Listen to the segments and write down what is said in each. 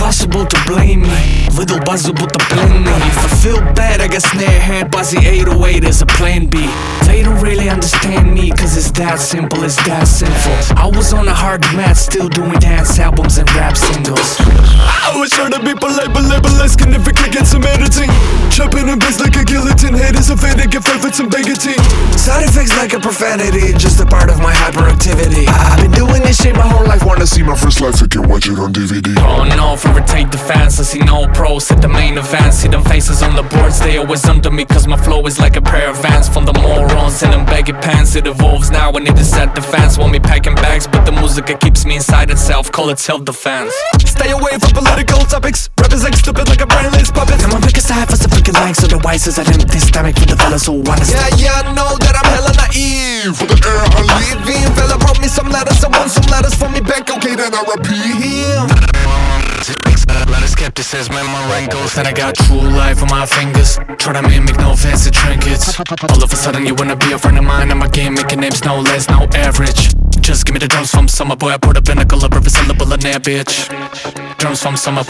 Impossible to blame me, little buzzer but the blame me. If I feel bad, I got snare hand, Buzzy 808 is a plan B. They don't really understand me, cause it's that simple, it's that sinful. I was on a hard mat, still doing dance albums and rap singles. I was trying to be polite, but labelless can never get some editing. Chopping in bits like a guillotine, haters are faded, get fed with some bigotry. Side effects like a profanity, just a part of my hyperactivity. I've been doing this shit my whole life, wanna see my first life, I can watch it on DVD. Oh no, irritate the fans, I see no pros at the main event. See them faces on the boards, they always under me, cause my flow is like a pair of Vans. From the morons in them baggy pants, it evolves now, I need to set the fans. Want me packing bags, but the music keeps me inside itself, call it self-defense. Stay away from political topics, rappers act stupid like a brainless puppet. Come on, pick a side for some freaking likes, otherwise it's an empty stomach for the fellas who wanna stop. Yeah, I know that I'm hella naive. For the era I live in, fella brought me some letters, I want some letters for me back, okay then I repeat him. A lot of skepticism in my wrinkles, and I got true life on my fingers. Try to mimic no fancy trinkets. All of a sudden you wanna be a friend of mine, I'm a game making names no less, no average. Just give me the drums from summer, boy, I put a pinnacle of every syllable in there, bitch. Drums from summer.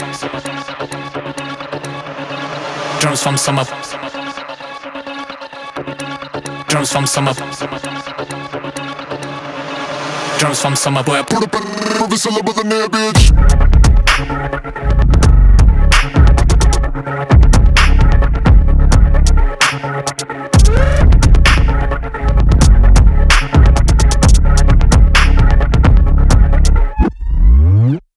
Drums from summer. Drums from summer. Drums from summer, boy, I put a pinnacle of every syllable in there, bitch.